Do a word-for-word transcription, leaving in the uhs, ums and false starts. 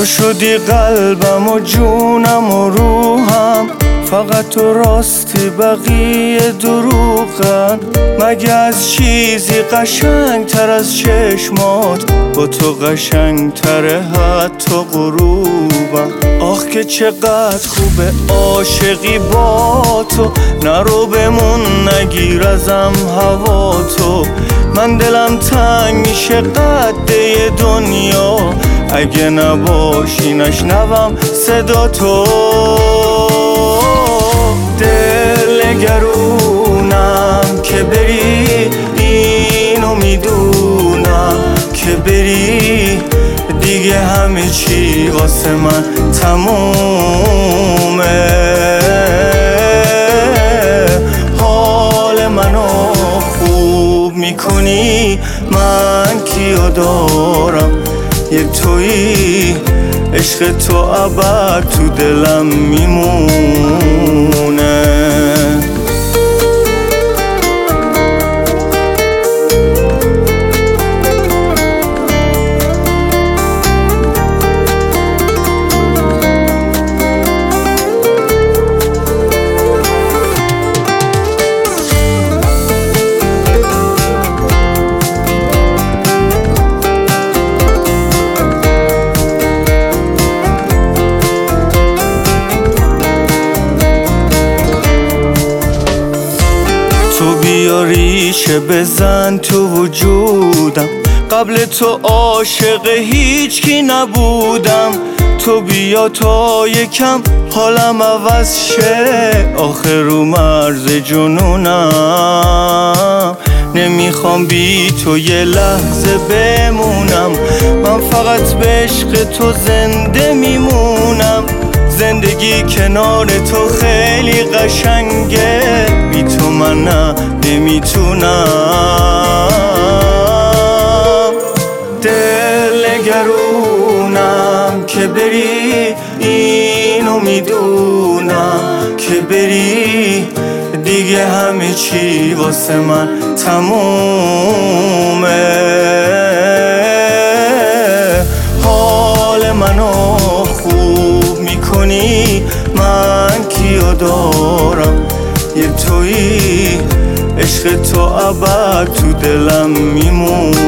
تو شدی قلبم و جونم و روحم، فقط تو راستی بقیه دروغن. مگه از چیزی قشنگ تر از چشمات، با تو قشنگ تره حتی غروبم. آخ که چقدر خوبه عاشقی با تو، نرو بمون نگیر ازم هوا تو. من دلم تنگ میشه قده دنیا، اگه نباشی نشنوم صدا تو. دل نگرونم که بری، اینو میدونم که بری دیگه همه چی واسه من تمومه. حال منو خوب میکنی، من کیو دارم؟ یه تویی، عشق تو ابد تو دلم میمونه. تو بیا ریشه بزن تو وجودم، قبل تو عاشق هیچ کی نبودم. تو بیا تا یکم حالم عوض شه، آخر رو مرز جنونم. نمیخوام بی تو یه لحظه بمونم، من فقط به عشق تو زنده میمونم. زندگی کنار تو خیلی قشنگه، بی تو من نه نمیتونم. دل نگرونم که بری، اینو میدونم که بری دیگه همه چی واسه من تمومه. حال منو خوب میکنی، من کیو دارم؟ یه تویی، عشق تو ابد تو دلم میمونه.